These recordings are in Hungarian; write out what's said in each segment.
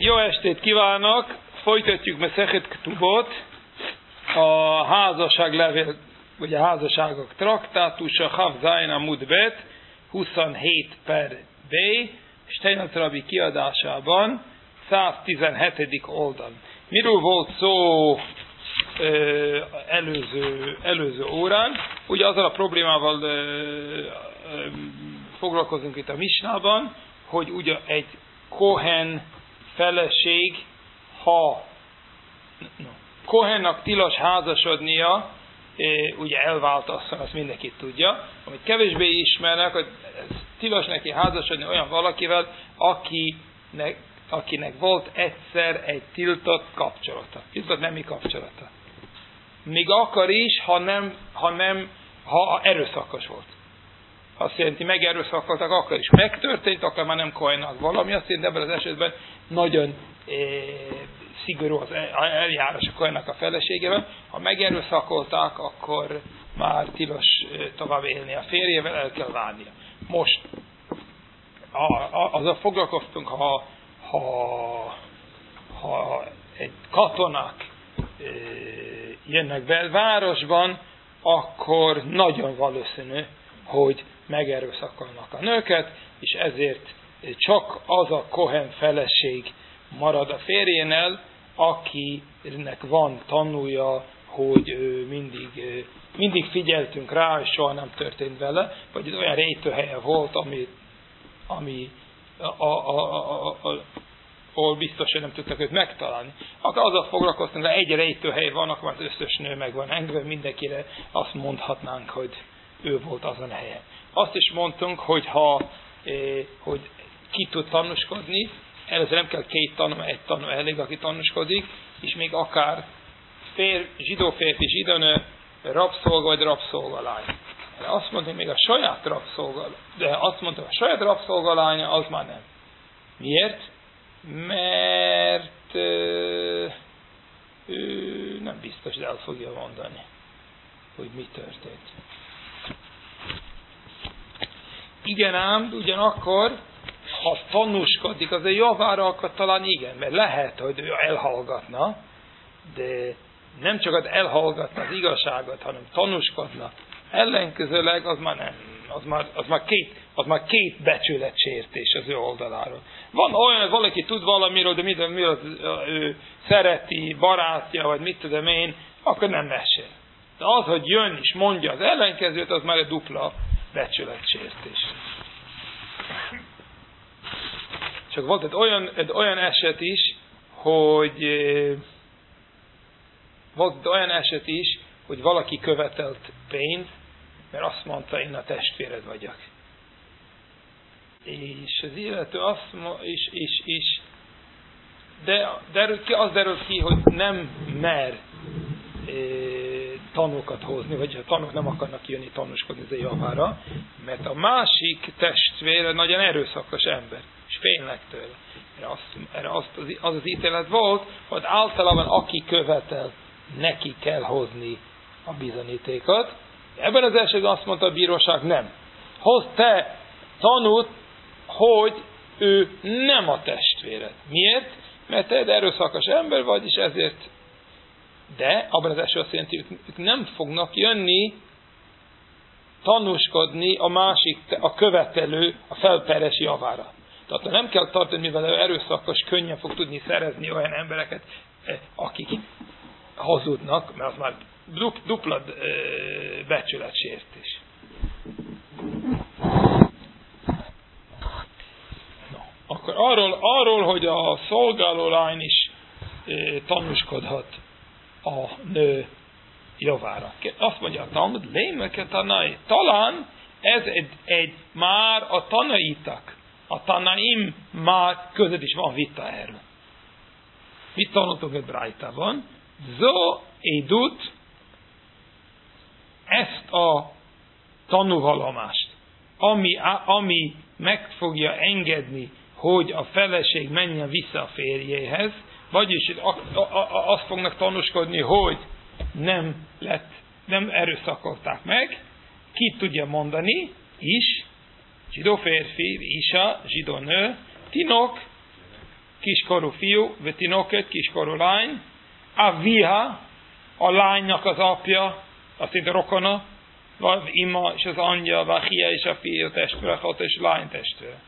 Jó estét kívánok! Folytatjuk Mesechet Ketubot, a házasságlevél, vagy a házasságok traktátusa, Chav Zayin Amud Bet, 27 per B, Steinhatz Rabbi kiadásában, 117. oldal. Miről volt szó előző órán? Ugye azzal a problémával foglalkozunk itt a Misnában, hogy ugye egy Kohen feleség, ha Kohennak tilos házasodnia, ugye elvált asszony, azt mindenki tudja, amit kevésbé ismernek, hogy tilos neki házasodni olyan valakivel, akinek volt egyszer egy tiltott kapcsolata. Tiltott nemi kapcsolata. Még akkor is, ha erőszakos volt. Azt jelenti, megerőszakoltak, akkor is megtörtént, akkor már nem Kohennak valami, azt jelenti, ebben az esetben nagyon szigorú az eljárás a Kohennak a feleségével. Ha megerőszakolták, akkor már tilos tovább élni a férjével, el kell válnia. Most azzal foglalkoztunk, ha egy katonák jönnek be városban, akkor nagyon valószínű, hogy megerőszakolnak a nőket, és ezért csak az a Kohen feleség marad a férjénél, akinek van tanúja, hogy mindig figyeltünk rá, és soha nem történt vele, vagy olyan rejtőhelye volt, ahol biztos, hogy nem tudtak őt megtalálni. Akkor azzal foglalkoztunk, hogy egy rejtőhely van, akkor az összes nő meg van engedve, mindenkire azt mondhatnánk, hogy ő volt azon a helyen. Azt is mondtunk, hogy hogy ki tud tanúskodni, először nem kell két tanú, egy tanú elég, aki tanúskodik, és még akár zsidó férfi, zsidónő, rabszolga vagy rabszolgalány. De azt mondta, hogy még a saját rabszolgalánya az már nem. Miért? Mert ő nem biztos, de el fogja mondani, hogy mi történt. Igen ám, ugyanakkor, ha tanúskodik, az egy javára, akkor talán igen, mert lehet, hogy ő elhallgatna, de nem csak az elhallgatna az igazságot, hanem tanúskodna. Ellenkezőleg az már nem. Az már két becsületsértés az ő oldaláról. Van olyan, hogy valaki tud valamiről, de mi az ő szereti, barátja, vagy mit tudom én, akkor nem mesél. De az, hogy jön és mondja az ellenkezőt, az már egy dupla becsületsértés. Csak volt egy olyan eset is, hogy valaki követelt pénzt, mert azt mondta, én a testvéred vagyok. És az illető azt az derült ki, hogy nem mer tanúkat hozni, vagy a tanúk nem akarnak jönni tanúskodni az javára, mert a másik testvére nagyon erőszakos ember, és félnek tőle. Erre az az ítélet volt, hogy általában aki követel, neki kell hozni a bizonyítékot. Ebben az esetben azt mondta a bíróság, nem. Hozz te tanút, hogy ő nem a testvéred. Miért? Mert te egy erőszakos ember vagy, és ezért. De abban az esetben azt jelenti, ők nem fognak jönni tanúskodni a követelő, a felperes javára. Tehát nem kell tartani, mivel ő erőszakos, könnyen fog tudni szerezni olyan embereket, akik hazudnak, mert az már dupla becsületsértés. Akkor arról, hogy a szolgálólány is tanúskodhat a nő javára. Azt mondja a Talmud, lémeke tanai. Talán ez már a tanaitak, a tanaim már között is van vita erről. Mit tanultunk egy brájtában? Zo édut, ezt a tanúvallomást, ami meg fogja engedni, hogy a feleség menjen vissza a férjéhez, vagyis azt fognak tanúskodni, hogy nem erőszakolták meg, ki tudja mondani is, zsidó férfi, isa, zsidó nő, tinok, kiskorú fiú, vetinoket, kiskorú lány, aviha, a lánynak az apja, azt itt rokona, vagy ima és az anyja, vagy hia és a fiú testvére, hat és lány testvére.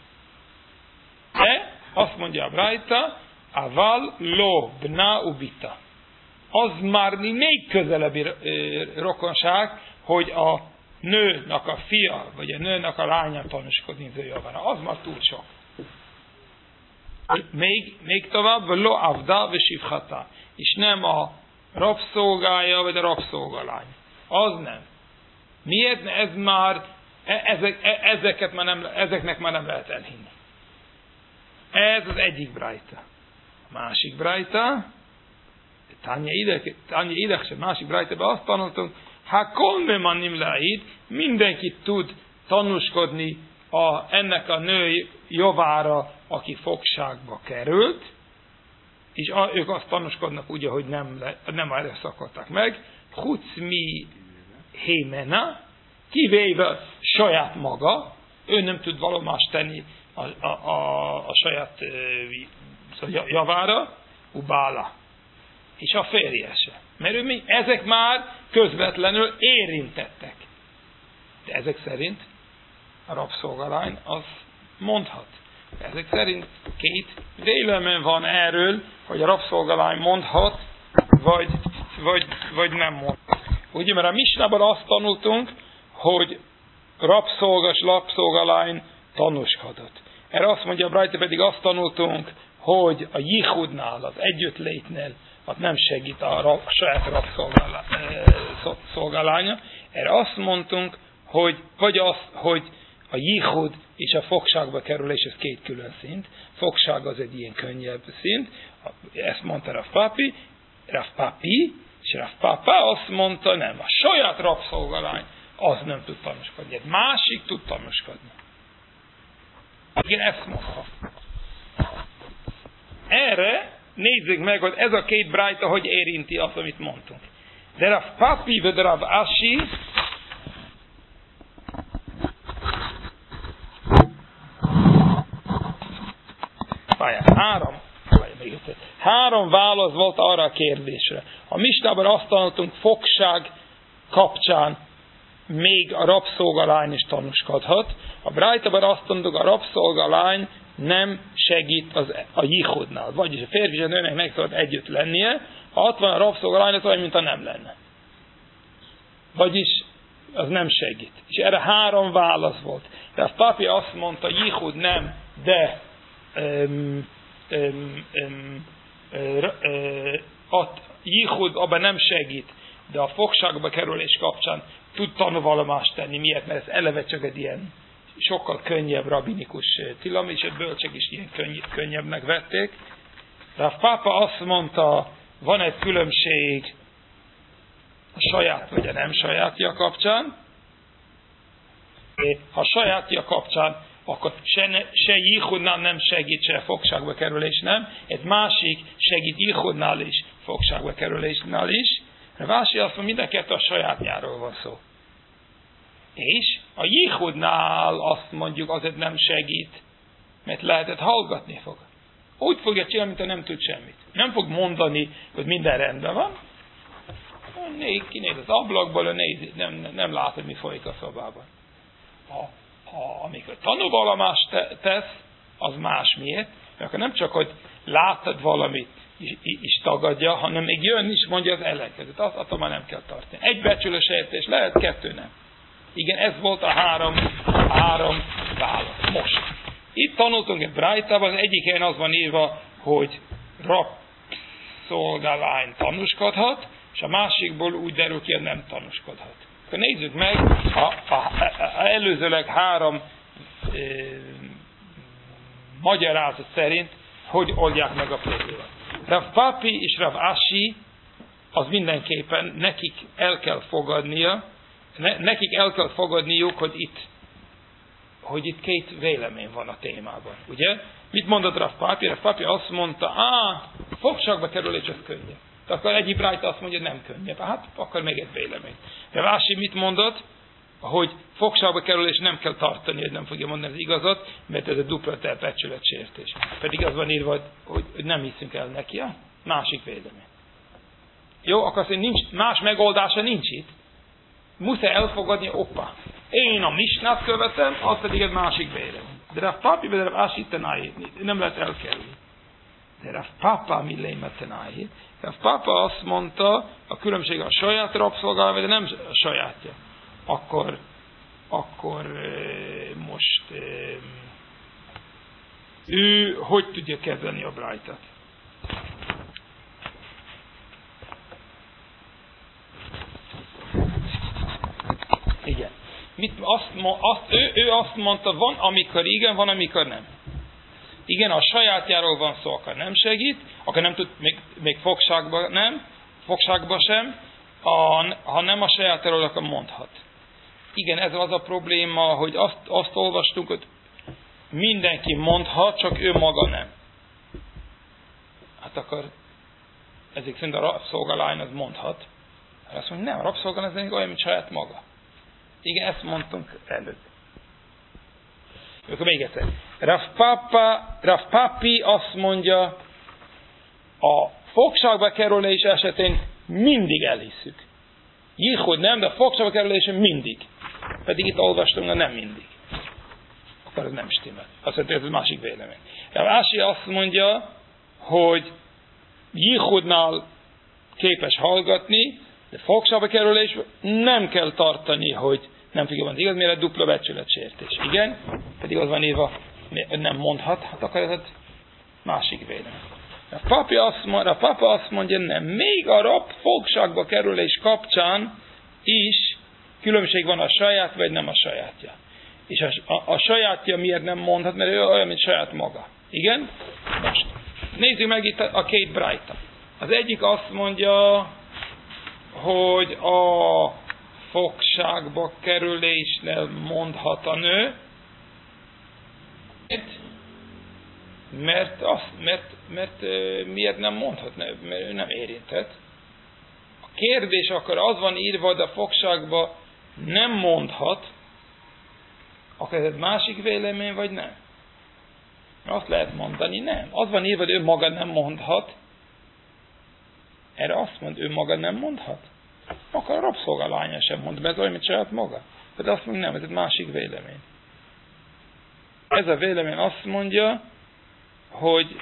De azt mondja a Brájta, aval lo bna ubita. Az már még közelebbi rokonság, hogy a nőnek a fia, vagy a nőnek a lánya tanúskodni az ő javára. Az már túl sok. Még tovább, lo avda ve sivchata. És nem a rabszolgája, vagy a rabszolgalány. Az nem. Miért? Ez már, ezeknek már nem lehet elhinni. Ez az egyik Brájta. A másik Brájta, Tanya idek, másik Brájtában azt tanultunk, ha kolmeman nimláid, mindenki tud tanúskodni ennek a nő javára, aki fogságba került, és ők azt tanúskodnak ugye, hogy nem erőszakolták meg, hucmi hémena, kivéve saját maga, ő nem tud vallomást tenni a saját javára, ubála, és a férje se. Mert ezek már közvetlenül érintettek. De ezek szerint a rabszolgalány az mondhat. Ezek szerint két vélemény van erről, hogy a rabszolgalány mondhat, vagy nem mondhat. Ugye, mert a Misnában azt tanultunk, hogy rabszolgalány tanúskodott. Erre azt mondja a Brájta, pedig azt tanultunk, hogy a jichudnál, az együttlétnél, az nem segít a saját rabszolgalánya. Erre azt mondtunk, hogy a jichud és a fogságba kerülés, ez két külön szint. Fogság az egy ilyen könnyebb szint. Ezt mondta Rav Papi, és Rav Papa azt mondta, nem, a saját rabszolgalány az nem tud tanúskodni. Egy másik tud tanúskodni. Igen, ezt mondta. Erre nézzük meg, hogy ez a két Brájta hogy érinti azt, amit mondtunk. De Rav Papi vagy Rav Ashi három válasz volt arra a kérdésre. A Misnában azt tanultunk, fogság kapcsán még a rabszolgalány is tanúskodhat. A Brájtában azt tanultuk, a rabszolgalány nem segít a jichudnál. Vagyis a férfi és a nőnek meg szabad együtt lennie, ha ott van a rabszolgalány, az olyan, mint ha nem lenne. Vagyis az nem segít. És erre három válasz volt. De a papi azt mondta, jichud nem, de a jichud abban nem segít, de a fogságba kerülés kapcsán tud tanúvallomást tenni. Miért? Mert ez eleve csak egy ilyen sokkal könnyebb rabinikus tilalom, és a bölcsek is ilyen könnyebbnek vették. De a pápa azt mondta, van egy különbség a saját vagy a nem sajátja kapcsán. Ha sajátja kapcsán, akkor se jichudnál nem segít, se fogságba kerülés nem. Egy másik segít jichudnál is, fogságba kerülésnál is. A másik azt mondja, mind a kettő a sajátjáról van szó. És a jichudnál azt mondjuk azért nem segít, mert lehetett hallgatni fog. Úgy fogja csinálni, mintha nem tud semmit. Nem fog mondani, hogy minden rendben van. Kinéz az ablakból, nem lát, hogy mi folyik a szobában. Amikor tanúvallomást tesz, az más miért. Mert akkor nem csak, hogy láttad valamit, is tagadja, hanem még jön is, mondja az ellenkezőt. Attól már nem kell tartani. Egy becsülős értés lehet, kettő nem. Igen, ez volt a három válasz. Most. Itt tanultunk egy Brájtában, az egyik helyen az van írva, hogy rabszolgalány tanúskodhat, és a másikból úgy derül ki, hogy nem tanúskodhat. Akkor nézzük meg a előzőleg három magyarázat szerint, hogy oldják meg a problémát. Rav Papi és Rav Ashi, az mindenképpen nekik el kell fogadniuk, hogy itt két vélemény van a témában. Ugye? Mit mondott Rav Papi? Rav Papi azt mondta, fogságba kerülés az könnyebb. De akkor egyik Brájta azt mondja, nem könnyebb. Hát akkor még egy vélemény. Rav Ashi mit mondott? hogy fogságba kerül, és nem kell tartani, hogy nem fogja mondani az igazat, mert ez a dupla becsületsértés. Pedig az van írva, hogy nem hiszünk el neki, ja? Másik vélemény. Jó, akkor azt mondja, nincs, más megoldása nincs itt. Muszáj elfogadni, oppa. Én a misnát követem, az pedig egy másik vélemény. De Rav Papi, de Rav Ashi Tanai, nem lehet elkerülni. De Rav Papa mi lémet Tanai. Rav Papa azt mondta, a különbség a saját rabszolgálva, de nem a sajátja. Akkor most ő hogy tudja kezelni a brájtát? Igen. Ő azt mondta, van, amikor igen, van, amikor nem. Igen, a sajátjáról van szó, akkor nem segít, akkor nem tud, még fogságba sem, ha nem a sajátjáról, akkor mondhat. Igen, ez az a probléma, hogy azt olvastuk, hogy mindenki mondhat, csak ő maga nem. Hát akkor ezek szerint a rabszolgalány az mondhat. Azt mondja, nem, a rabszolgalány az olyan, mint saját maga. Igen, ezt mondtunk előtt. Akkor még egyszer. Rav Papi azt mondja, a fogságba kerülés esetén mindig elhisszük. Jichud nem, de a fogságba kerülés mindig. Pedig itt olvastunk, de nem mindig. Akkor ez nem stimmel. Azt mondja, ez egy másik vélemény. Rav Ashi azt mondja, hogy Jichudnál képes hallgatni, de fogságba kerülés nem kell tartani, hogy nem tudja mondani. Igaz, miért dupla becsületsértés? Igen, pedig az van írva, nem mondhat, hát akkor ez egy másik vélemény. A papa azt mondja, nem. Még a rab fogságba kerülés kapcsán is különbség van a saját, vagy nem a sajátja. És a sajátja miért nem mondhat, mert ő olyan, mint saját maga. Igen? Most. Nézzük meg itt a két brájta. Az egyik azt mondja, hogy a fogságba kerülésnél mondhat a nő, mert miért nem mondhat, mert ő nem érintett. A kérdés akkor az van írva, hogy a fogságba nem mondhat, akkor ez egy másik vélemény, vagy nem? Azt lehet mondani, nem. Az van írva, hogy ő maga nem mondhat. Erre azt mond, ő maga nem mondhat. Akkor a rabszolgalánya sem mond, mert ez olyan, mint saját maga. De azt mondja, nem, ez egy másik vélemény. Ez a vélemény azt mondja, hogy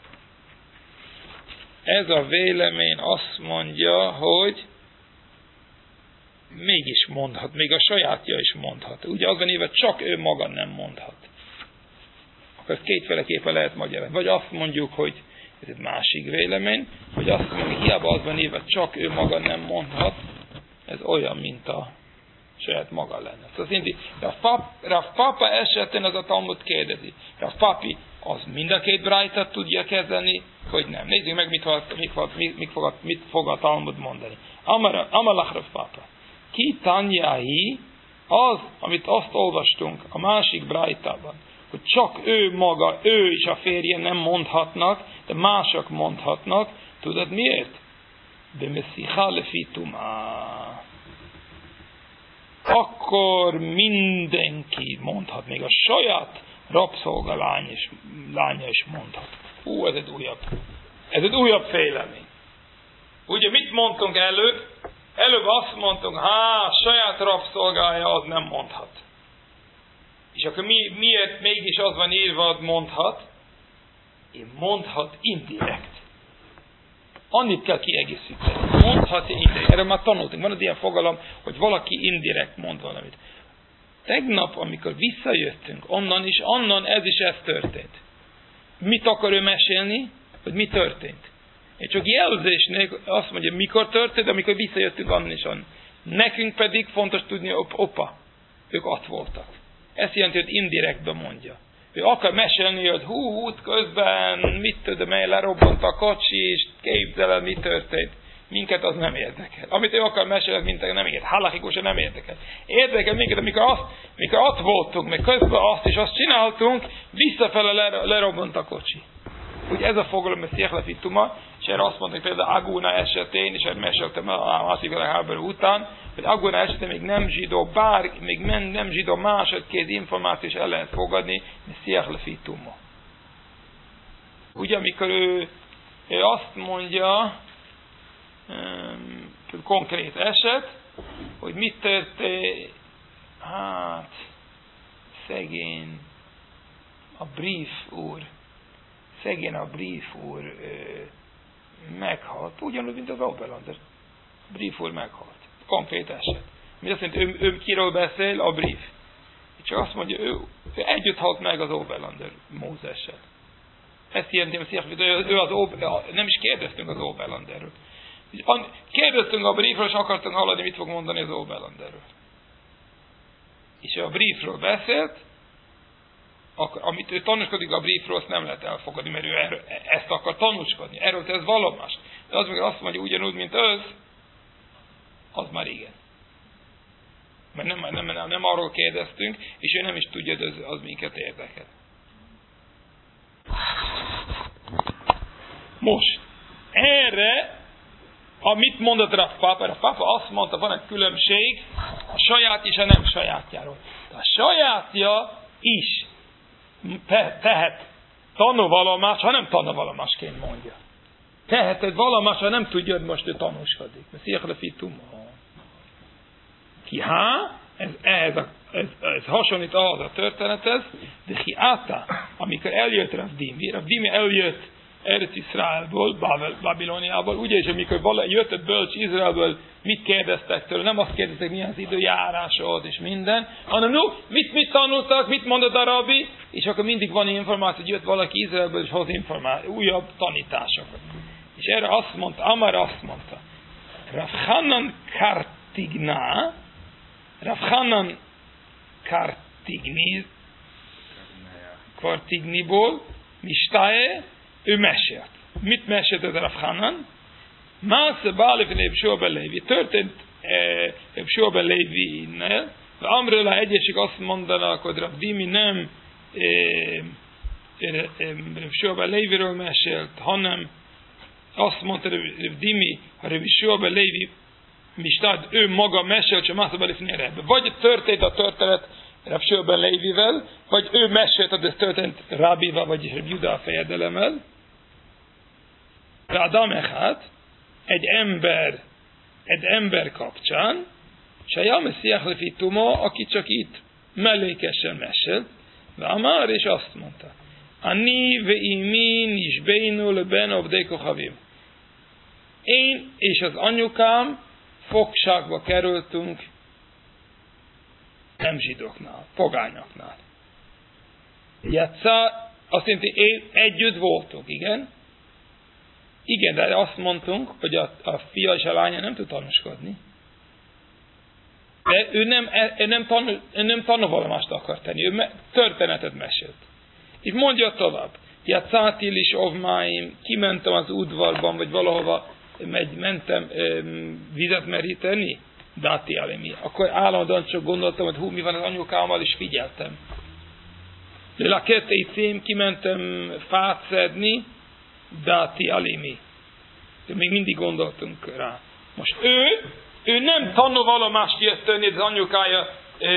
mégis mondhat, még a sajátja is mondhat. Ugye az van írva, csak ő maga nem mondhat. Akkor ezt kétféleképpen lehet magyarázni. Vagy azt mondjuk, hogy ez egy másik vélemény, vagy azt mondjuk, hiába az van írva, csak ő maga nem mondhat, ez olyan, mint a saját maga lenne. Szóval Rav Papa esetén az a Talmud kérdezi. Rav Papi az mind a két brájtát tudja kezelni, hogy nem. Nézzük meg, mit fog a Talmud mondani. Amalach Rav Papa. Ki tanyahi, az, amit azt olvastunk a másik brájtában, hogy csak ő maga, ő és a férje nem mondhatnak, de mások mondhatnak. Tudod miért? De messzicha lefi tumá. Akkor mindenki mondhat, még a saját rabszolgalánya is mondhat. Ez egy újabb félemény. Ugye mit mondtunk előbb? Előbb azt mondtunk, saját rabszolgája az nem mondhat. És akkor miért mégis az van írva, hogy mondhat? Én mondhat indirekt. Annyit kell kiegészíteni. Mondhat indirekt. Erről már tanultunk. Van az ilyen fogalom, hogy valaki indirekt mond valamit. Tegnap, amikor visszajöttünk onnan ez történt. Mit akar ő mesélni? Hogy mi történt? Én csak jelzésnél azt mondja, mikor történt, amikor visszajöttünk onnan. Nekünk pedig fontos tudni, opa, ők ott voltak. Ezt jelenti, hogy indirektben mondja. Ő akar mesélni, hogy út közben, mit tudom én, lerobbant a kocsi, és képzel el, mi történt. Minket az nem érdekel. Amit ő akar mesélni, minket nem érdekel. Halachikusan nem érdekel. Érdekel minket, amikor ott voltunk, meg közben azt és azt csináltunk, visszafele lerobbant a kocsi. Úgy ez a fogalom, ez Széchlefi Tuma, És erre azt mondták például Aguna esetén, és erre meséltem a második világháború után, hogy Aguna esetén még nem zsidó még nem zsidó másodkéz információ is el lehet fogadni, mert Siach Lefi Tumo. Ugye, amikor ő azt mondja, konkrét eset, hogy mit történt, hát, szegény a brief úr meghalt, ugyanúgy, mint az Oberlander. Brief úr meghalt. Konkrét eset. Mi azt mondja, ő kiről beszél? A brief. Csak azt mondja, ő együtt halt meg az Oberlander Mózessel. Ezt jelenti, hogy nem is kérdeztünk az Oberlanderről. Kérdeztünk a briefről, és akartunk hallani, mit fog mondani az Oberlanderről. És a briefről beszélt, akkor, amit ő tanúskodik a briefről, azt nem lehet elfogadni, mert ő ezt akar tanúskodni. Erről ez vallomást. De az meg azt mondja, ugyanúgy, mint az már igen. Mert nem arról kérdeztünk, és ő nem is tudja, hogy az minket érdekel. Most, erre, amit mondott Rav Papa? Rav Papa azt mondta, van egy különbség a saját és a nem sajátjáról. De a sajátja is tehet tanúvallomást, ha nem tanúvallomásként mondja. Teheted vallomást, ha nem tudja, hogy most ő tanúskodik. Mert Siach Lefi Tumo. Ez hasonlít ahhoz a történethez, de hiáta, amikor eljött Rav Dimi eljött Eretz Iszraelből, Babiloniából, ugye, és amikor jött a bölcs Izraelből, mit kérdeztek tőle? Nem azt kérdeztek, milyen az időjárásod, és minden, hanem mit tanultak, mit mondott a rabbi, és akkor mindig van információ, hogy jött valaki Izraelből, és hoz újabb tanításokat. És erre azt mondta, Amar azt mondta, Rav Hanan Kartigniból, Mistáe, ő mesélt. Mit mesélt ez a Rav Hanan? Másze Bálefin Ebsua ben Lévi. Történt Ebsua ben Lévi-nél, de Amrela egyesek azt mondanak, hogy Rav Dimi nem Ebsua ben Léviről mesélt, hanem azt mondta Rav Dimi, ha Ebsua ben Lévi Mistad, ő maga mesélt, csak Másze Bálefin erre. Vagy történt a történet Ebsua ben Lévivel, vagy ő mesélt, hogy ez történt Rábival, vagyis Rav Juda a fejedelemmel. De Adam Echad, egy ember kapcsán, Sajame Siach Lefi Tumo, aki csak itt mellékesen mesélt, de Amar, és azt mondta, Ani ve'imi nishbeinu leben avdei kochavim. Én és az anyukám fogságba kerültünk nem zsidóknál, pogányoknál. Játszá, azt jelenti, együtt voltunk, igen? Igen, de azt mondtunk, hogy a fia és a lánya nem tud tanúskodni. De ő nem tanúvallomást akar tenni, ő történetet mesélt. És mondja tovább, Játszátil is ovmáim, kimentem az udvarban, vagy valahova mentem vizet meríteni, Dáti Alemi. Akkor állandóan csak gondoltam, hogy mi van az anyukámmal, és figyeltem. Lelaketei cím, kimentem fát szedni, Dáti Alimi. Még mindig gondoltunk rá. Most ő nem tanúvallomást jött tenni, az anyukája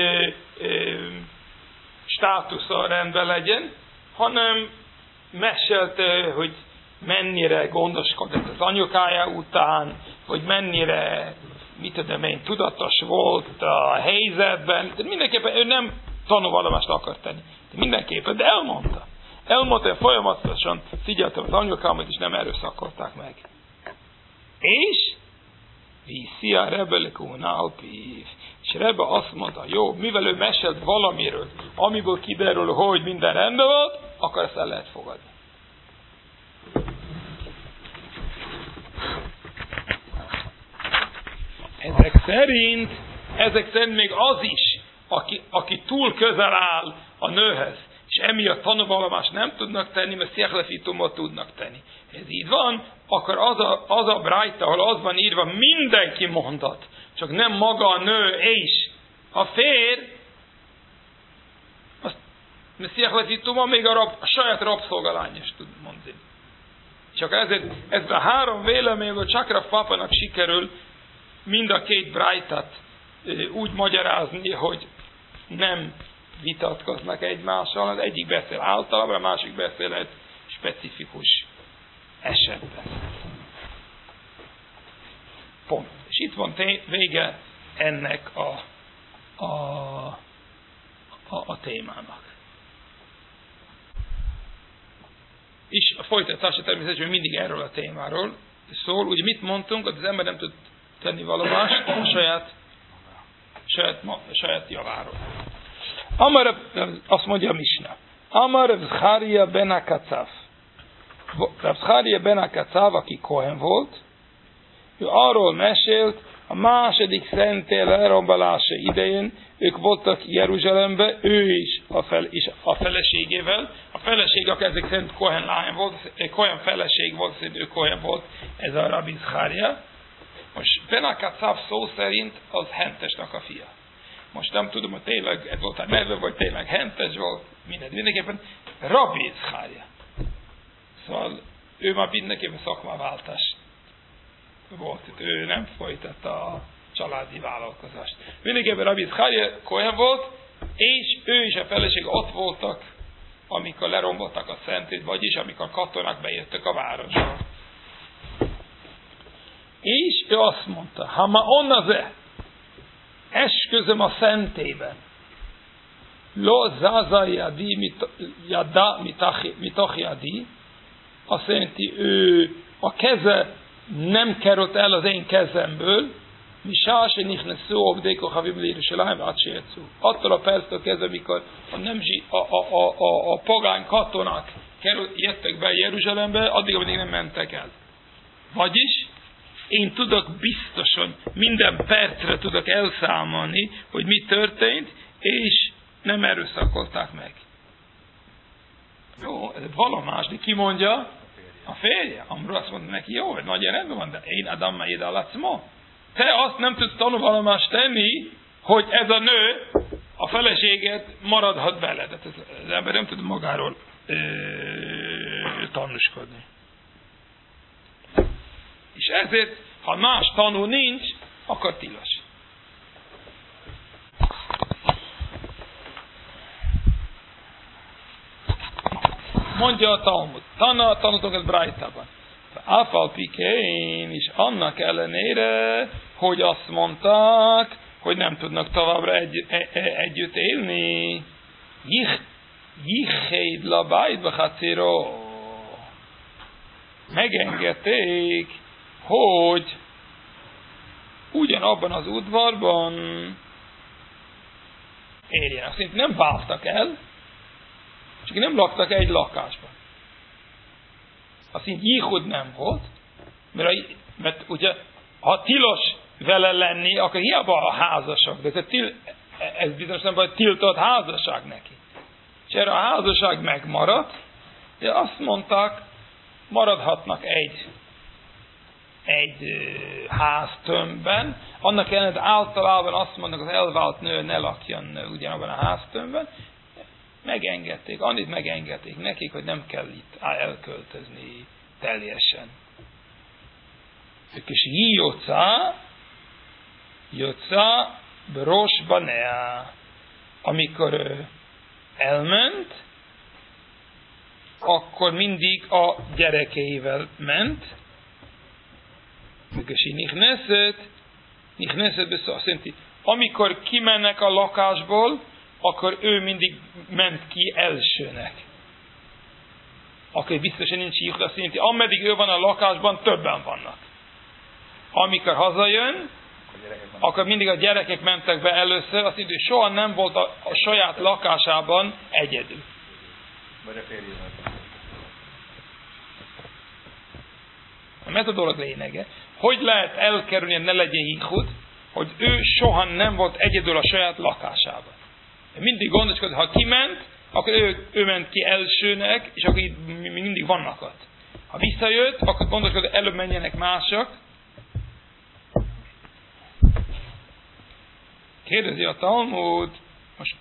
státusza rendben legyen, hanem mesélte, hogy mennyire gondoskodott az anyukája után, hogy mennyire, mit tudom én, tudatos volt a helyzetben. De mindenképpen ő nem tanúvallomást akar tenni. De mindenképpen, de elmondta. Elmondta, folyamatosan figyeltem az anyukámat, és nem erőszakolták meg. És viszi a rebelekóna alpív. És Rebbe azt mondta, jó, mivel ő mesélt valamiről, amiből kiderül, hogy minden rendben volt, akkor ezt el lehet fogadni. Ezek szerint még az is, aki túl közel áll a nőhez, és emiatt tanúvallomást nem tudnak tenni, mert Siach Lefi Tumot tudnak tenni. Ez így van, akkor az a brájta, ahol az van írva, mindenki mondat, csak nem maga a nő és a férj, mert Siach Lefi Tumot még a saját rabszolgalány is tud mondani. Csak ezért ez a három véleményből Csakraf pápának sikerül mind a két brájtát úgy magyarázni, hogy nem vitatkoznak egymással, az egyik beszél általában, a másik beszél egy specifikus esetben. Pont. És itt van vége ennek a témának. És a folytatása természetesen mindig erről a témáról szól. Ugye mit mondtunk, hogy az ember nem tud tenni valamást a saját javáról. Azt mondja a Misna. Amar Reb Zcharia ben HaKatzav. Reb Zcharia ben HaKatzav, aki Kohen volt, ő arról mesélt, a második szentély lerombolása idején ők voltak Jeruzsálembe, ő is a feleségével. A feleség, aki ezek szerint Kohen lány volt, Kohen feleség volt, szerint ő Kohen volt, ez a Rabbi Zcharia. Most Ben HaKatzav szó szerint az Hentesnek a fia. Most nem tudom, hogy tényleg ez volt a neve, vagy tényleg Hentes volt, mindenképpen Rabbi Zcharia. Szóval ő már mindenképpen szakmaváltás volt itt, ő nem folytatta a családi vállalkozást. Mindenképpen Rabbi Zcharia Kohen volt, és ő is a feleség ott voltak, amikor leromboltak a szentét, vagyis amikor katonák bejöttek a városba. És ő azt mondta, ha ma onnaze, esküzöm a szentében, lo zaza yada mitoch yadi, azt jelenti, ő a keze nem került el az én kezemből, mi sáse nichnesu obdéko havim l'Jerushalayim átséhetszú. Attól a perctől kezdve, amikor a pogány katonák jöttek be Jeruzsálembe, addig, amíg nem mentek el. Vagyis én tudok biztosan, minden percre tudok elszámolni, hogy mi történt, és nem erőszakolták meg. Jó, ez valomás, de ki mondja? A férje. Amról azt mondta neki, jó, ez nagy rendben van, de én Adam Maid Alacmo. Te azt nem tudsz tanulvallomást tenni, hogy ez a nő a feleséget maradhat vele. Tehát az ember nem tud magáról tanúskodni. És ezért, ha más tanú nincs, akkor tilos. Mondja a Talmud. Tanultok ezt Brájtában. Áfal pikén is annak ellenére, hogy azt mondták, hogy nem tudnak továbbra együtt élni. Jicheid labájt bachatiro. Megengedték, hogy ugyanabban az udvarban éljenek. Azt nem váltak el, csak nem laktak egy lakásban. Azt így Jihud nem volt, mert ugye, ha tilos vele lenni, akkor hiába a házasság, de ez bizonyos szempontból tiltott házasság neki. És erre a házasság megmaradt, de azt mondták, maradhatnak egy háztömbben, annak ellenére általában azt mondnak, az elvált nő ne lakjon ugyanabban a háztömbben, megengedték, annyit megengedték nekik, hogy nem kell itt elköltözni teljesen. És Jocá brosbanea, amikor elment, akkor mindig a gyerekeivel ment, és nichneset beszél, azt jelenti, amikor kimennek a lakásból, akkor ő mindig ment ki elsőnek. Akkor biztosan nincs Jihud, azt jelenti, ameddig ő van a lakásban, többen vannak. Amikor hazajön, akkor mindig a gyerekek mentek be először, azt jelenti, hogy soha nem volt a saját lakásában egyedül. Vagy a férjével. Ez a dolog lényege. Hogy lehet elkerülni, hogy ne legyen Jihud, hogy ő soha nem volt egyedül a saját lakásában. Mindig gondoskodott, ha kiment, akkor ő ment ki elsőnek, és akkor mindig vannak ott. Ha visszajött, akkor gondoskodott, előbb menjenek mások. Kérdezi a Talmud, most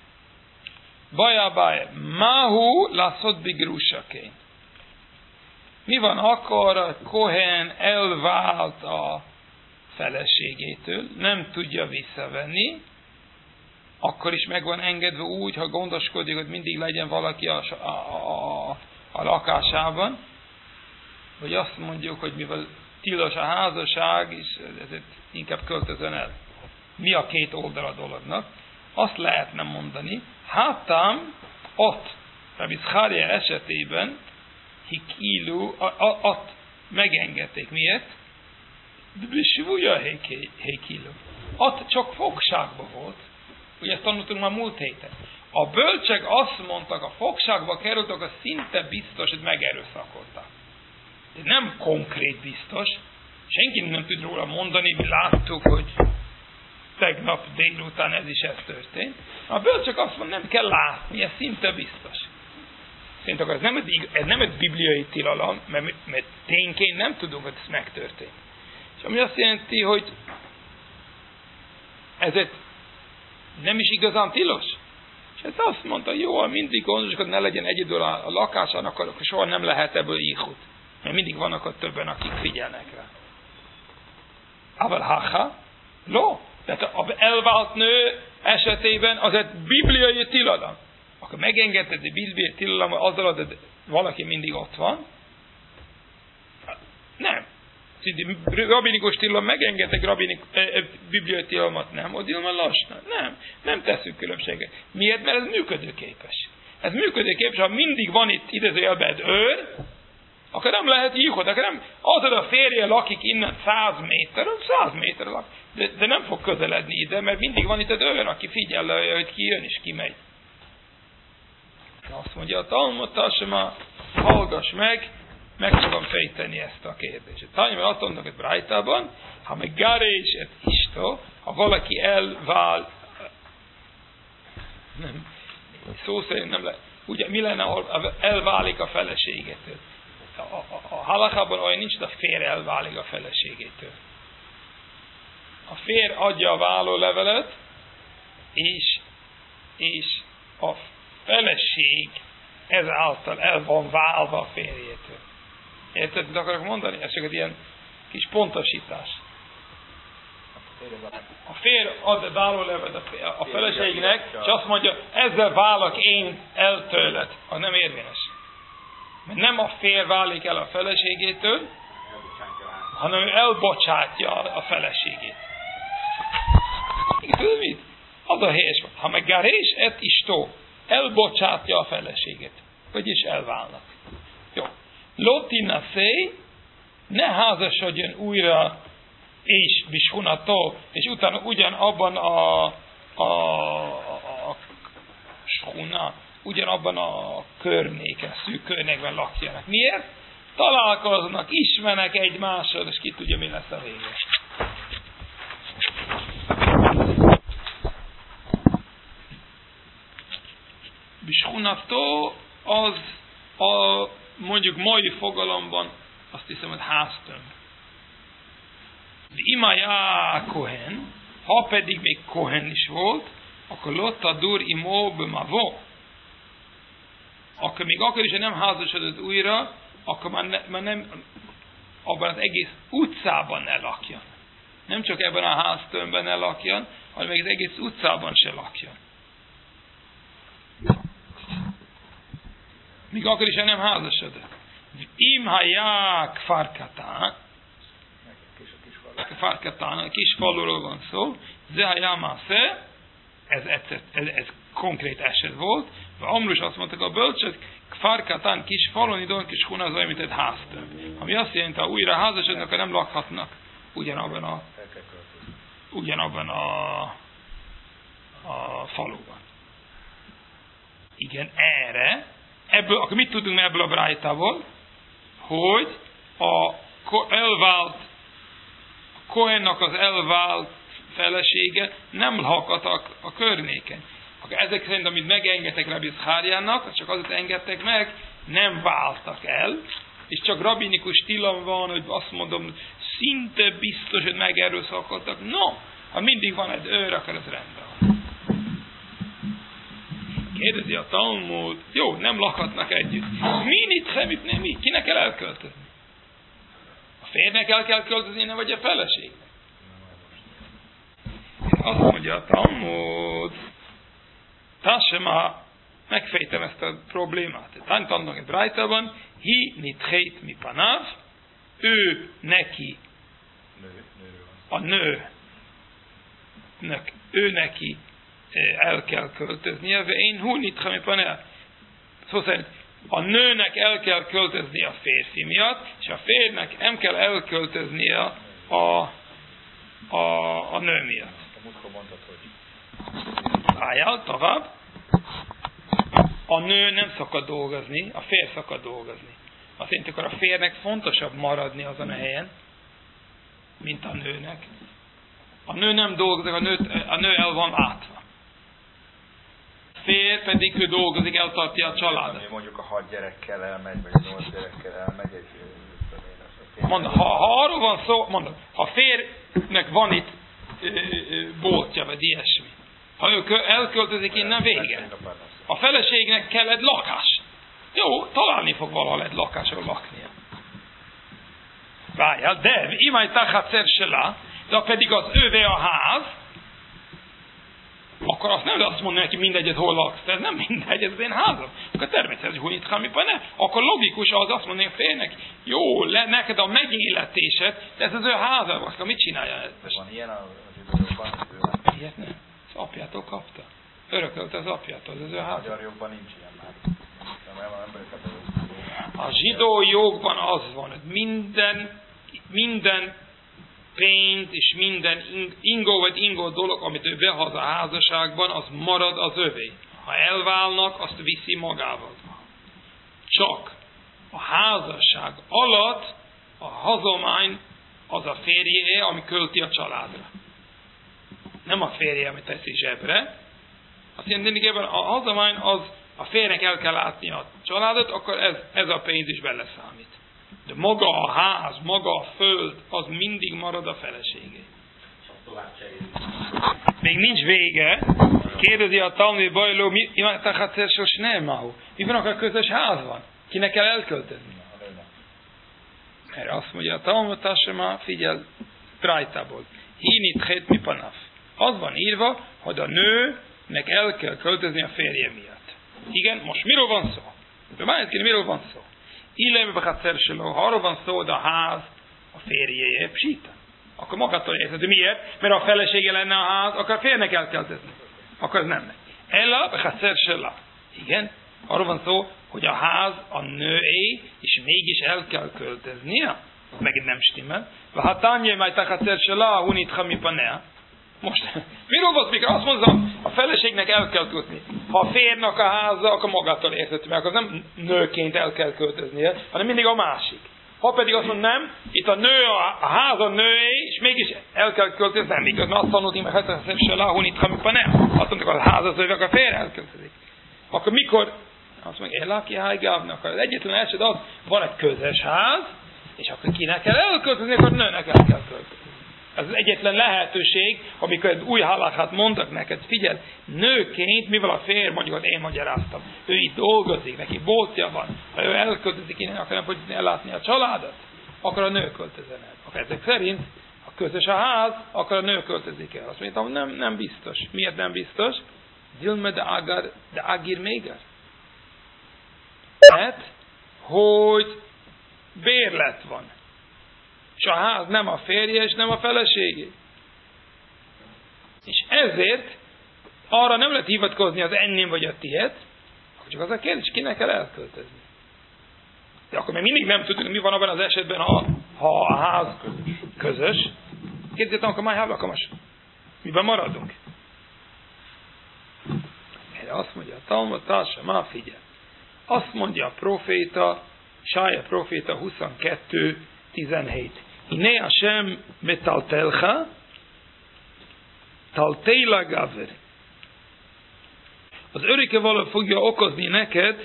bajabáj, máhu lászod bigrúsaként. Mi van akkor, a Kohen elvált a feleségétől, nem tudja visszavenni, akkor is meg van engedve úgy, ha gondoskodik, hogy mindig legyen valaki a lakásában, vagy azt mondjuk, hogy mivel tilos a házasság, és ezért inkább költözön el. Mi a két oldal a dolognak? Azt lehetne mondani, hátám ott, Rabbi Zcharia esetében, hikilu, ott megengedték. Miért? B'svuja hikilu. Ott csak fogságban volt. Ugye ezt tanultunk már múlt héten. A bölcsek azt mondtak, a fogságba kerültek, az szinte biztos, hogy megerőszakolták. De nem konkrét biztos. Senki nem tud róla mondani, mi láttuk, hogy tegnap délután ez történt. A bölcsek azt mondják, nem kell látni, ez szinte biztos. Szerintem ez nem egy bibliai tilalom, mert tényként nem tudunk, hogy ez megtörtént. És ami azt jelenti, hogy ez nem is igazán tilos. És ez azt mondta, jó, mindig gondoskodj, ne legyen egyedül a lakásán, akkor soha nem lehet ebből íhut. Mert mindig vannak ott többen, akik figyelnek rá. Aval hacha? No. Tehát az elvált nő esetében az egy bibliai tilalom. Akkor megengedted a bibliai tilalom, azzal, hogy valaki mindig ott van? Nem. Rabinikus tilalom megengedtek bibliai tilalmat, nem. A tilalom lassan. Nem teszünk különbséget. Miért? Mert ez működőképes. Ez működőképes, ha mindig van itt idézőjelben egy őr, akkor nem lehet jíhod, akkor nem, az a férje lakik innen 100 méter lak, de nem fog közeledni ide, mert mindig van itt egy őr, aki figyel, hogy ki jön és ki megy. Azt mondja a Talmud Tasma, hallgass meg fogom fejteni ezt a kérdést. Tanulmányosan azt mondnak, hogy Brájtában, ha meg garés et istó, ha valaki elvál, nem, szó szerint nem lehet, ugye mi lenne, ahol elválik a feleségétől? A halakában olyan nincs, de a férj elválik a feleségétől. A férj adja a vállólevelet, és a feleség ezáltal el van válva a férjétől. Érted, mit akarok mondani? Ez csak egy ilyen kis pontosítás. A férj ad a vállólevelet a feleségnek, és azt mondja, ezzel válok én el tőled. Az nem érvényes. Mert nem a férj válik el a feleségétől, hanem ő elbocsátja a feleségét. Tudod mit? Az a helyes. Ha meg garés et istó, elbocsátja a feleségét. Vagyis elválnak. Jó. Lotina széj, ne házasodjon újra és bishunató, és utána ugyanabban a shuna, ugyanabban a környéken, szűk környékben lakjanak. Miért? Találkoznak, ismernek egymással, és ki tudja, mi lesz a vége. Bishunató az a mondjuk mai fogalomban azt hiszem, hogy háztömb. Imajá Kohen, ha pedig még Kohen is volt, akkor Lotta dur imó b'mavó. Akkor még akkor is, hogy nem házasodott újra, akkor már nem abban az egész utcában ne lakjon. Nem csak ebben a háztömbben ne lakjon, hanem még az egész utcában se lakjon. Még akkor is, hogy nem házasodott. Imhajá kfarkatán, a kis faluról van szó, Zehajá ez konkrét eset volt, de Amrus azt mondták a bölcsök, Kfarkatán kis falon idon kis hun az olyan, mint egy háztömb. Ami azt jelenti, ha újra házasodnak, akkor nem lakhatnak ugyanabban a faluban. Igen, ebből, akkor mit tudunk ebből a brájtából? Hogy a Kohennak az elvált felesége nem lakhatak a környéken. Akkor ezek szerint, amit megengedtek Rabbi Zchariának, csak azért engedtek meg, nem váltak el, és csak rabinikus tilalom van, hogy azt mondom, szinte biztos, hogy megerőszakoltak. No, ha mindig van egy őr, akkor ez rendben van. Kérdezi a Talmud, jó, nem lakhatnak együtt. Mi? Kinek kell elköltözni? A férnek el kell költözni, nem vagy a feleségnek? Azt mondja a Talmud, Tasema, megfejtem ezt a problémát. Tanulnak egy brájtában, hi nitchét mi panav, ő neki, a nőnek, ő neki el kell költöznie, ve én hu nitchét mi panav. Szó szerint a nőnek el kell költöznie a férfi miatt, és a férnek nem kell elköltöznie a nő miatt. Álljál, tovább. A nő nem szokott dolgozni, a férj szokott dolgozni. Azt jelenti, akkor a férnek fontosabb maradni azon a helyen, mint a nőnek. A nő nem dolgozik, a nő el van átva. A férj pedig ő dolgozik, eltartja a családot. Mondjuk a 6 gyerekkel elmegy, vagy a 8 gyerekkel elmegy egy... Mondom, ha arról van szó, mondom, ha a férjnek van itt boltja, vagy ilyesmi, ha ő elköltözik innen, vége. A feleségnek kell egy lakás. Jó, találni fog valahol egy lakásra laknia. Várjál, de imaj tachat sela, de pedig az övé a ház, akkor azt nem azt mondani neki mindegyet hol laksz, ez nem mindegy, ez az én házam. Akkor természetesen, hogy itt ne. Akkor logikus az azt mondani a férnek, jó, neked a megéletésed, de ez az ő háza, akkor mit csinálja ez? Van ilyen az időben? Ilyet nem. Az apjától kapta. Örökölte az apjától, ez az ő háza. Magyar jogban nincs ilyen már. A zsidó jogban az van, hogy minden pénz és minden ingó dolog, amit ő behoz a házasságban, az marad az övé. Ha elválnak, azt viszi magával. Csak a házasság alatt a hazomány az a férjé, ami költi a családra. Nem a férje, amit teszi zsebre. Azt jelenti, hogy a hazomány az a férnek el kell látni a családot, akkor ez a pénz is beleszámít. De maga a ház, maga a föld, az mindig marad a feleségé. Még nincs vége. Kérdezi a Talmud bajló, mi van, akkor közös ház van? Kinek kell elköltözni? Erre azt mondja a Talmud, Tasema, figyel, Trájtából. Hinit het mi panaf. Az van írva, hogy a nőnek el kell költözni a férje miatt. Igen, most miről van szó? Miről van szó? Ha arról van szó, hogy a ház a férjéje psíta, akkor magától érted. Miért? Mert a felesége lenne a ház, akkor a férnek el kell tenni. Akkor ez nem megy. Ella b'chatzer shela. Igen, arról van szó, hogy a ház a nőé, és mégis el kell költöznie. Megint nem stimmel. V'hatanyé majd tachatzer shela, hunit chami panea. Most, miről volt, mikor azt mondom, a feleségnek el kell költözni. Ha a férnek a háza, akkor magától értető, mert akkor nem nőként el kell költöznie, hanem mindig a másik. Ha pedig azt mondom, nem, itt a nő, a ház a nőé, és mégis el kell költözni, nem igaz, mert azt tanulni, mert hát se lahunit, ha nem. Azt mondjuk, a ház az ővek, a férj elköltözik. Akkor mikor, azt mondjuk, elaki hájgávnak, akkor az egyetlen eset az, van egy közös ház, és akkor kinek kell elköltözni, akkor nőnek el kell költözni. Ez az egyetlen lehetőség, amikor egy új halakát mondtak neked, figyelj, nőként, mivel a férj, mondjuk, hogy én magyaráztam, ő itt dolgozik, neki boltja van, ha ő elköltözik innen, akkor nem fogja ellátni a családot, akkor a nő költözön el. Akkor ezek szerint, ha közös a ház, akkor a nő költözik el. Azt mondtam, nem biztos. Miért nem biztos? Dilme de agir méger. Mert, hogy bérlet van. És a ház nem a férje, és nem a feleségé. És ezért arra nem lehet hivatkozni az enyém vagy a tiéd, akkor csak az a kérdés, kinek kell elköltözni. De akkor még mindig nem tudjuk, mi van abban az esetben, ha a ház közös. Kérdezzetem, akkor már most miben maradunk? Erre azt mondja a Talmud, társa, már figyel. Azt mondja a proféta, Sája proféta 22:17. Hine Hashem metaltelcha, talteila gaver. Az örökkévaló fogja okozni neked,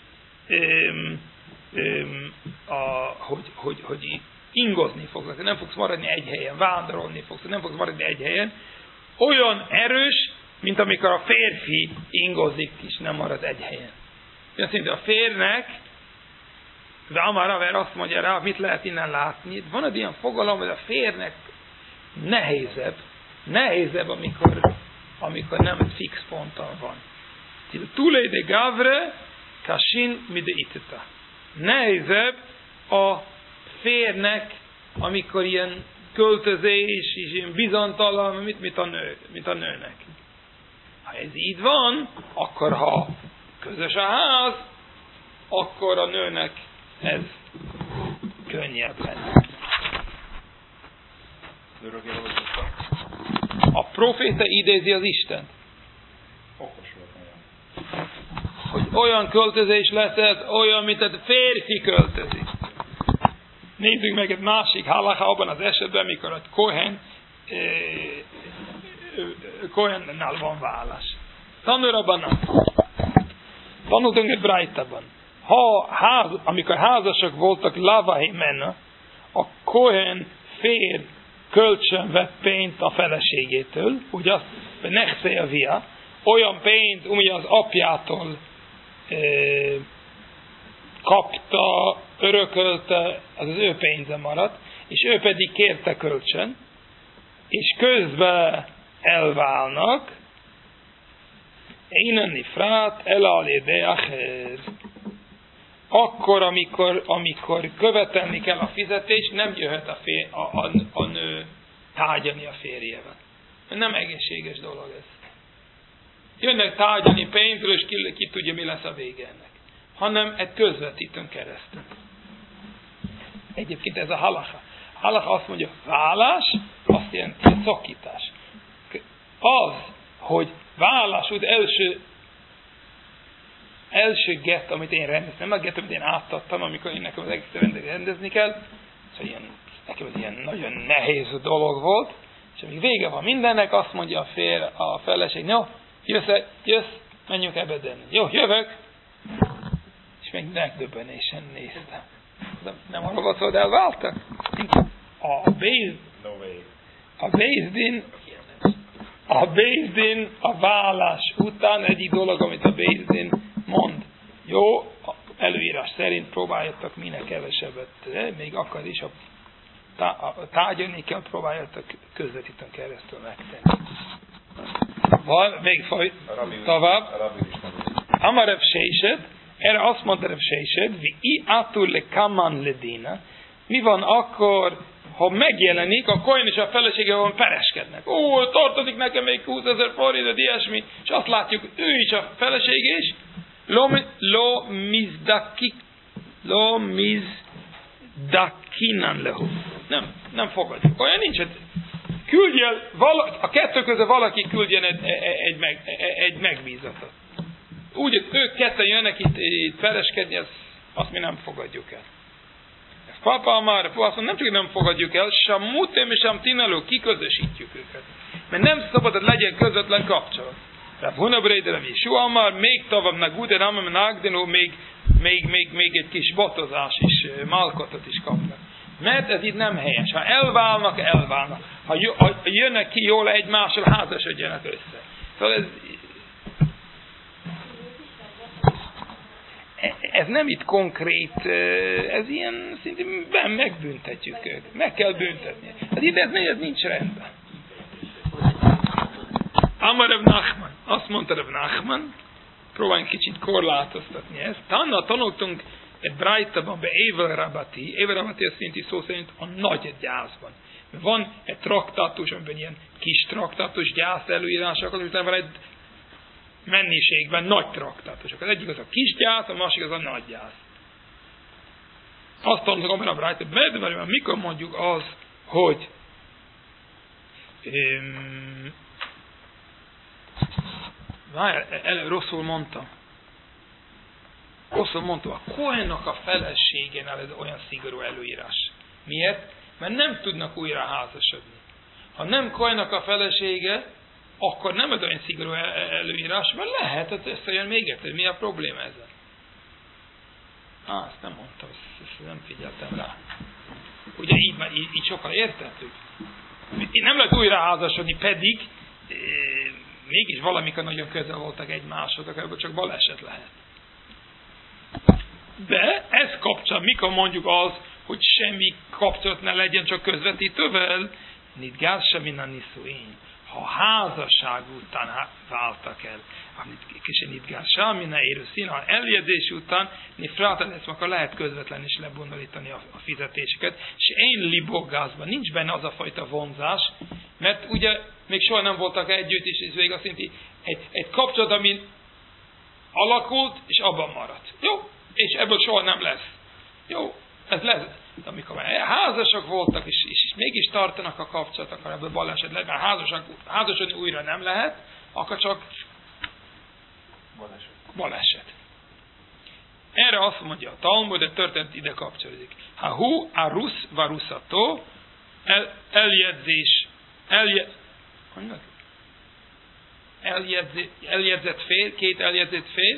hogy ingozni fogsz, nem fogsz maradni egy helyen, vándorolni fogsz, nem fogsz maradni egy helyen. Olyan erős, mint amikor a férfi ingozik, és nem marad egy helyen. Azt mondja, a férnek, de Amaraver azt mondja rá, mit lehet innen látni. Van egy ilyen fogalom, hogy a férnek nehézebb, amikor nem fix ponttal van. Tulei de gavre, kashin mide iteta. Nehézebb a férnek, amikor ilyen költözés, és ilyen bizonytalan, mint a nőnek. Ha ez így van, akkor ha közös a ház, akkor a nőnek ez könnyebb lesz. A proféta idézi az Istent. Hogy olyan költözés lesz ez, olyan, mint egy férfi költözik. Nézzük meg egy másik halacha abban az esetben, mikor a Kohennál van vállás. Tanultunk egy brájtában. Amikor házasok voltak Lavai Menna, a Kohen fér kölcsön vett pénzt a feleségétől, ugye azt nechszé a via, olyan pénzt, ugye az apjától kapta, örökölte, az ő pénze maradt, és ő pedig kérte kölcsön, és közben elválnak, innen nifrát elalé beacher. Akkor, amikor követelni kell a fizetést, nem jöhet a nő tárgyalni a férjével. Nem egészséges dolog ez. Jönnek tárgyalni pénzről, és ki tudja, mi lesz a vége ennek. Hanem egy közvetítőn keresztül. Egyébként ez a halacha. Halacha azt mondja, vállás, azt jelenti szakítás. Az, hogy vállás út első gett, amit én rendeztem, nem a gett, amit én átadtam, amikor én nekem az egész rendezni kell, szóval nekem ez ilyen nagyon nehéz dolog volt, és amíg vége van mindennek, azt mondja a feleség, no, jössz, menjünk ebedelni. Jó, jövök! És még megdöbbenésen néztem. Nem arra volt, hogy elváltak? A Bézdin a vállás után egyik dolog, amit a Bézdin mond. Jó, előírás szerint próbáljatok minél kevesebbet, még akar is a tárgyalni kell, próbáljatok közvetítőn keresztül megtenni. Még tovább. Amarev Sésed, erre azt mondta Rev Sésed, vi atul le kaman ledina. Mi van akkor, ha megjelenik, a Kohen és a felesége van pereskednek. Tartozik nekem még 20 000 forint, ilyesmi, és azt látjuk, ő is a feleség is, lo mizdakinan lehu. Nem fogadjuk. Olyan nincs, küldjen, a kettő között valaki küldjen egy megbízatot. Úgy, ők ketten jönnek itt pereskedni, azt mi nem fogadjuk el. Papa már azt mondja, nem csak nem fogadjuk el, sem mutem és sem tinelő, kiközösítjük őket. Mert nem szabad, hogy legyen közvetlen kapcsolat. Tehát Hunabreidere Yeshua már még tovább, na guden amem nagdenó, még egy kis botozás is, malkotot is kapnak. Mert ez itt nem helyes. Ha elválnak. Ha jönnek ki jól egymással, házasodjanak össze. Szóval ez nem itt konkrét, ez ilyen szintén megbüntetjük őket. Meg kell büntetni. Ez nincs rendben. Amar Rav Nachman. Azt mondta Rav Nachman, próbáljunk kicsit korlátoztatni ezt. Tanultunk egy brájtában be Ével Rabati. Ével Rabati azt jelenti szó szerint a nagy gyászban. Van egy traktátus, amiben ilyen kis traktátus gyász előírások, azután van egy mennyiségben nagy traktátusok. Az egyik az a kis gyász, a másik az a nagy gyász. Azt tanultuk abban a brájtában, mikor mondjuk az, hogy rosszul mondtam. A Kohennak a feleségénál ez olyan szigorú előírás. Miért? Mert nem tudnak újra házasodni. Ha nem Kohennak a felesége, akkor nem ez olyan szigorú előírás, mert lehet, hogy összejön még egyszer. Mi a probléma ezzel? Ezt nem mondtam, ezt nem figyeltem rá. Ugye így sokkal értettük. Nem lehet újra házasodni, pedig mégis valamikor nagyon közel voltak egymáshoz, akkor ebből csak baleset lehet. De ez kapcsán, mikor mondjuk az, hogy semmi kapcsolat ne legyen csak közvetítővel, nidgás sem innen niszuin. Ha házasság után váltak el, és nidgás sem innen érőszín, ha eljegyzés után, akkor lehet közvetlen is lebonyolítani a fizetéseket, és én libogázban nincs benne az a fajta vonzás, mert ugye még soha nem voltak együtt, és ez végig azt jelenti, egy kapcsolat, amin alakult, és abban maradt. Jó? És ebből soha nem lesz. Jó? Ez lesz. De amikor házasok voltak, és mégis tartanak a kapcsolat, akkor ebből baleset lehet, mert házasodni újra nem lehet, akkor csak baleset. Erre azt mondja a Talmud, de történet ide kapcsolódik. Ha hu arus varusató, eljegyzett fél, két eljegyzett fél.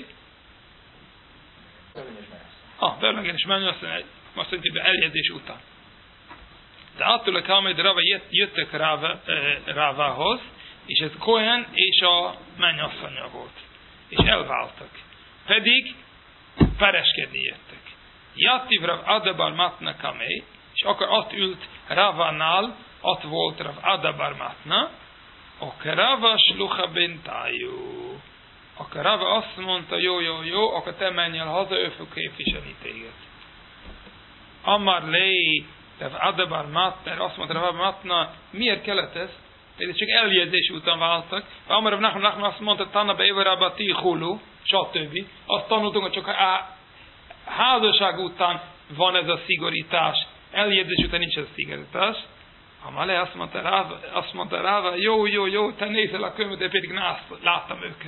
Verlengen és menni azt mondja, hogy eljegyzés után. De attól a Talmud Rava jöttek Rávához, és ez Kohen és a mennyasszonya volt. És elváltak. Pedig pereskedni jöttek. Jattiv Rav Adabar Matna Kamei, és akkor ott ült Rávánál, ott volt Rav Adabar Matna, akkor Rava slucha bentájú. Akkor Rava azt mondta, jó, akkor te menj el haza, ő fog képviselni téged. Amar lei, Rav Adabar Matna, azt mondta Rav Matna, miért kellett ez? Ez csak eljegyzés után váltak. Amar Rav Nachman azt mondta, Tanna beévarabati hulu, stb. Azt tanultunk, hogy csak a házasság után van ez a szigorítás, eljegyzés után nincs ez a szigorítás. Amale azt mondta Ráva, jó, te nézel a könyvet, de pedig láttam őket.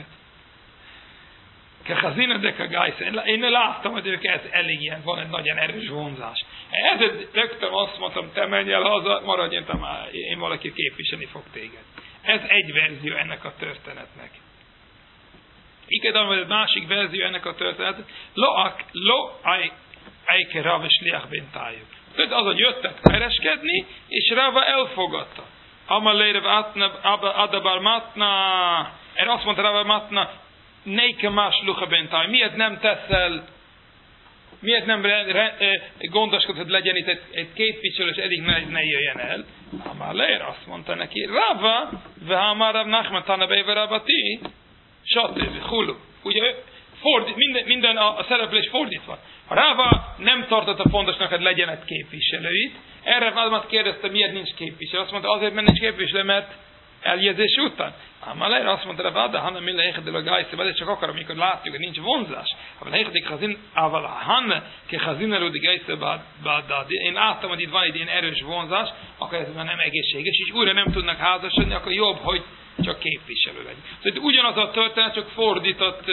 Én láttam, hogy ők ez elég ilyen, van egy nagyon erős vonzás. Ezért rögtön azt mondtam, te menj el haza, maradj én valaki képviselni fog téged. Ez egy verzió ennek a történetnek. Ikedam, vagy egy másik verzió ennek a történetnek. Lo aike Rav és liach bentájú. Tehát az, hogy jöttek pereskedni, és Rava elfogadta. Amalé Rav Adabar Matna, erre azt mondta Rava Matna, neike más lucha bentájú. Miért nem teszel, miért nem gondoskodod, hogy legyen itt egy képviselő, és eddig ne jöjjen el? Amalé azt mondta neki, Rava, vehamar Rav Nachman Tanna beévarabati, stb. Hulu. Ugye minden a szereplés fordítva. Ha Ráva nem tartotta fontosnak, hogy legyen egy képviselőit, erre Vádmat kérdezte, miért nincs képviselő. Azt mondta, azért, mert nincs képviselő, mert eljegyzés után. Ám erre azt mondta Ráva, hanem mi leheted a gájszé, de csak akkor, amikor látjuk, hogy nincs vonzás. Ával hanne ke chazin eludik gájszé bádadi. Én láttam, hogy itt van egy ilyen erős vonzás, akkor ez már nem egészséges, és újra nem tudnak házasodni, akkor jobb, hogy csak képviselő legyen. Tehát ugyanaz a történet, csak fordított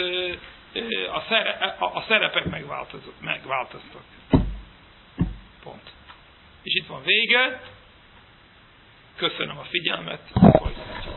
a szerepek megváltoztak. Pont. És itt van vége. Köszönöm a figyelmet. Folytatjuk.